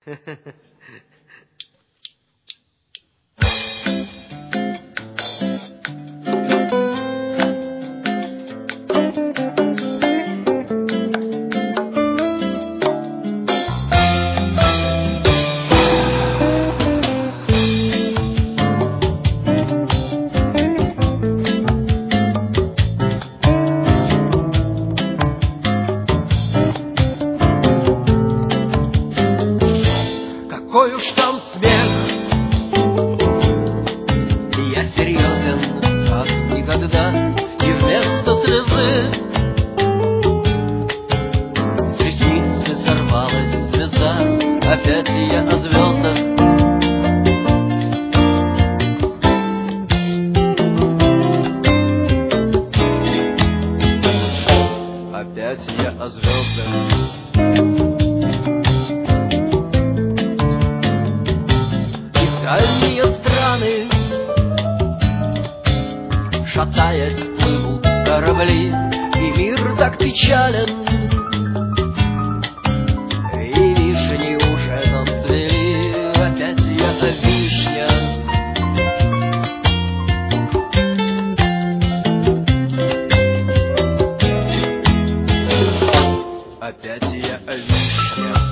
Какой уж там смех, я серьезен, как никогда, и вместо слезы с ресницы сорвалась звезда. Опять я о звездах, опять я о звездах. Дальние страны, шатаясь, плывут корабли, и мир так печален, и вишни уже зацвели. Опять я о вишнях, опять я о вишнях.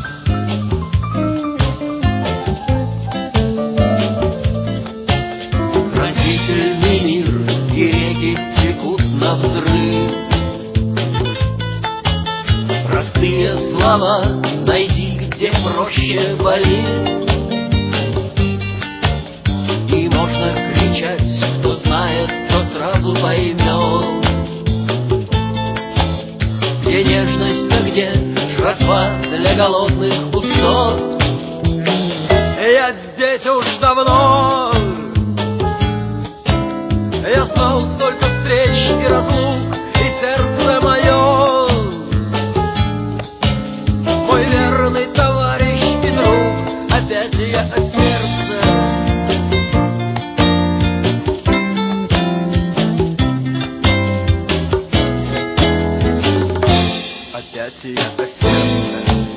Пронзительный мир, и реки текут навзрыв. Простые слова найди, где проще болит. И можно кричать, кто знает, кто сразу поймет. Где нежность, а где жратва для голодных пустот. Я здесь уж давно. Я знал столько встреч и разлук, и сердце мое, мой верный товарищ и друг, опять я о сердце. Опять я о сердце.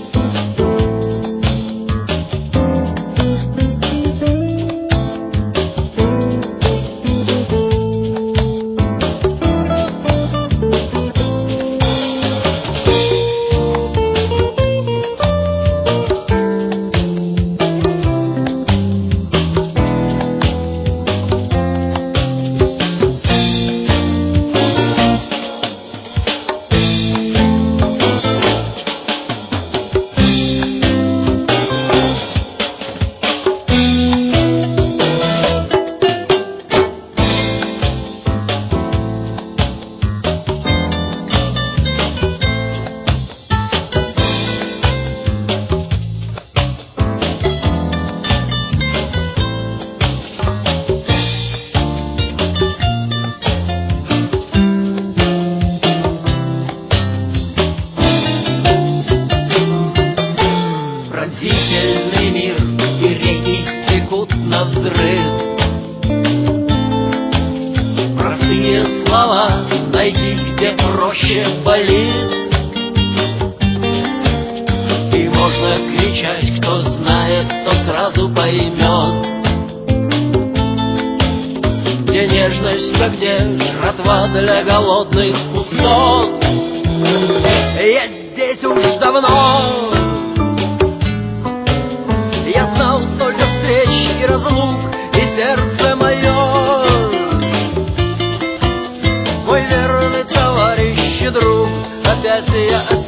Пронзительный мир, и реки текут навзрыв. Простые слова найди, где проще болит. И можно кричать, кто знает, тот сразу поймет. Где нежность, а где жратва для голодных пустот. Я здесь уж давно. Я знал столько встреч и разлук, и сердце мое, мой верный товарищ и друг, опять я